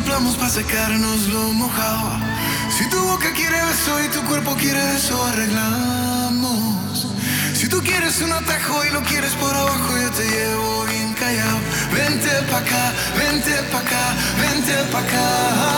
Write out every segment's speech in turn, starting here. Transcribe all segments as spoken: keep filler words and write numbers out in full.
soplamos para secarnos lo mojado. Si tu boca quiere beso y tu cuerpo quiere eso, arreglamos. Si tú quieres un atajo y lo quieres por abajo, yo te llevo bien callado. Vente pa' acá, vente pa' acá, vente pa' acá.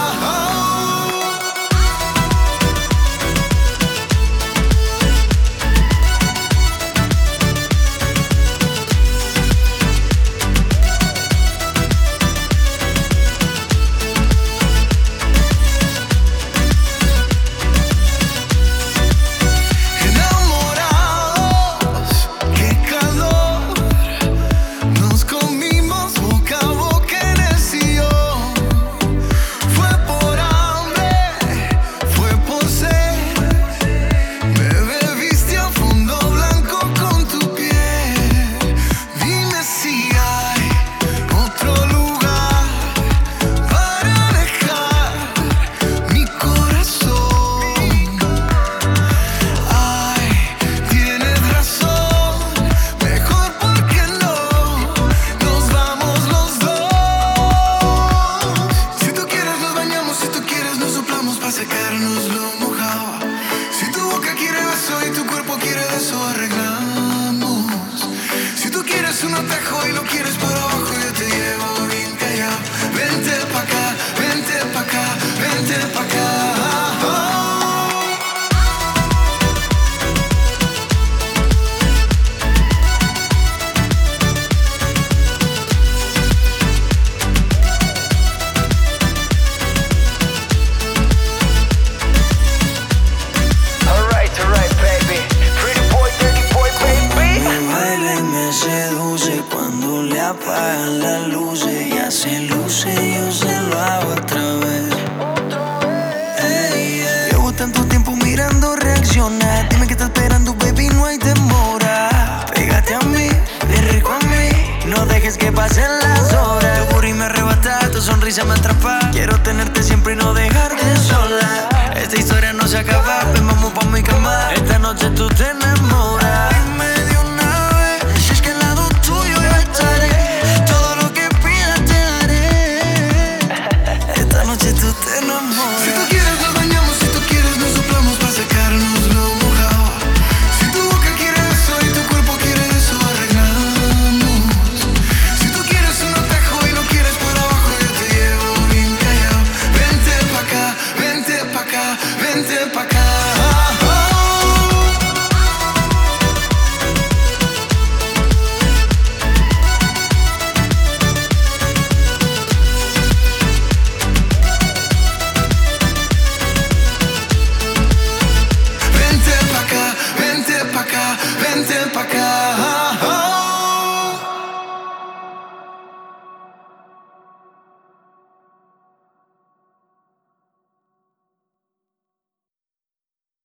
Un atajo y lo quieres por abajo, yo te llevo bien callado. Vente pa' acá, vente pa' acá, vente pa' acá. Alright, alright, baby. Pretty boy, dirty boy, baby. Me baila y me seduce cuando le apagan las luces. Ya se luce, yo se lo hago otra vez. Hey, yeah. Llevo tanto tiempo mirando reaccionar. Dime qué está esperando, baby, no hay demora. Pégate a mí, ven rico a mí. No dejes que pasen las horas. Tu booty me arrebata, tu sonrisa me atrapa. Quiero tenerte siempre y no dejarte sola. Esta historia no se acaba, ven vamos pa' mi cama. Esta noche tú te enamoras.